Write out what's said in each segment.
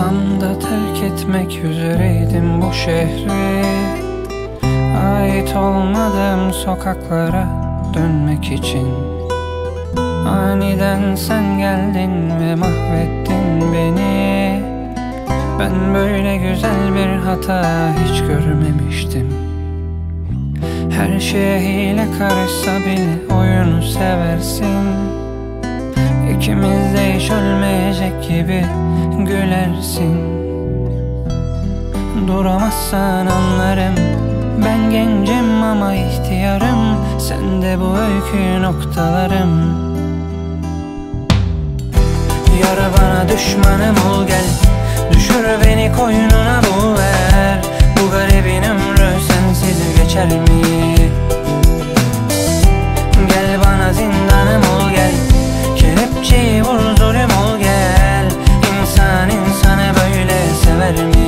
Tam da terk etmek üzereydim bu şehri, ait olmadığım sokaklara dönmek için. Aniden sen geldin ve mahvettin beni. Ben böyle güzel bir hata hiç görmemiştim. Her şeye hile karışsa bile oyunu seversin. İkimiz de hiç ölmeyecek gibi gülersin. Duramazsan anlarım, ben gencim ama ihtiyarım. Sen de bu öykü noktalarım. Yar bana düşmanım ol gel, düşür beni koynuna boğuver. Bu garibin ömrü sensiz geçer mi? Gel bana zindanım ol gel, kelepçeyi vur zulüm ol gel. İnsan insanı böyle sever mi?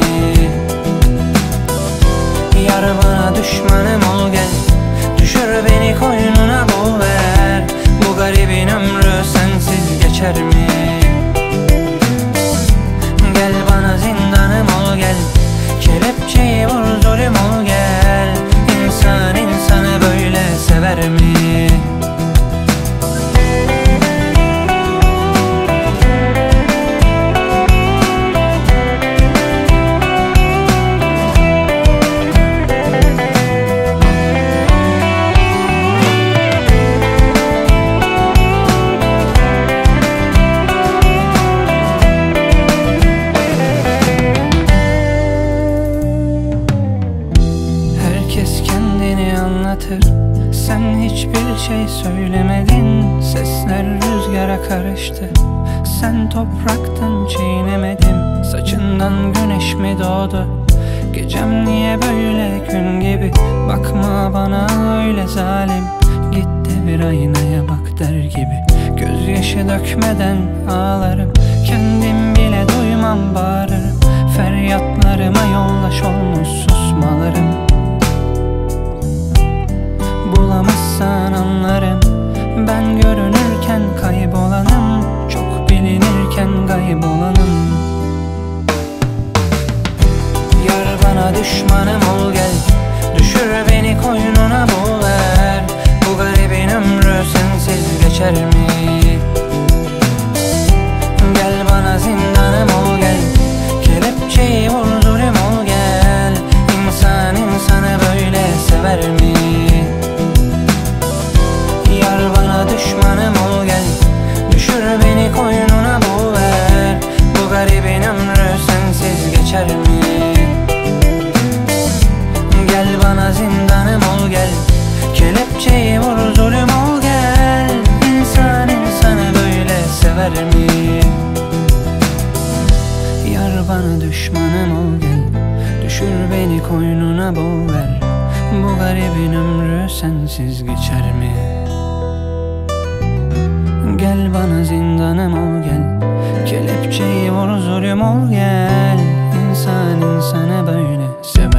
Yar bana düşmanım ol gel, düşür beni koynuna boğuver. Bu garibin ömrü sensiz geçer mi? Gel bana zindanım ol gel, kelepçeyi vur zulüm ol gel. İnsan insanı böyle sever mi? Sen hiçbir şey söylemedin, sesler rüzgara karıştı. Sen topraktın çiğnemedim, saçından güneş mi doğdu? Gecem niye böyle gün gibi, bakma bana öyle zalim. Git de bir aynaya bak der gibi, gözyaşı dökmeden ağlarım. Kendim bile duymam bağırırım, feryatlarıma yollaş olmuş susmalarım. Bulamazsan anlarım, ben görünürken kaybolanım, çok bilinirken kaybolanım. Yar bana düşmanım ol gel, düşür beni koynuna boğuver. Bu garibin ömrü sensiz geçer mi? Gel bana zindanım ol gel, kelepçeyi vur zulüm ol gel. İnsan insanı böyle sever mi? Yar bana düşmanım ol gel, düşür beni koynuna boğuver. Bu garibin ömrü sensiz geçer mi? Gel bana zindanım ol gel, kelepçeyi vur zulüm ol gel. İnsan insanı böyle sever mi? Yar bana düşmanım ol gel, düşür beni koynuna boğuver. Bu garibin ömrü sensiz geçer mi? Gel bana zindanım ol gel, kelepçeyi vur zulüm ol gel. İnsan insanı böyle sever.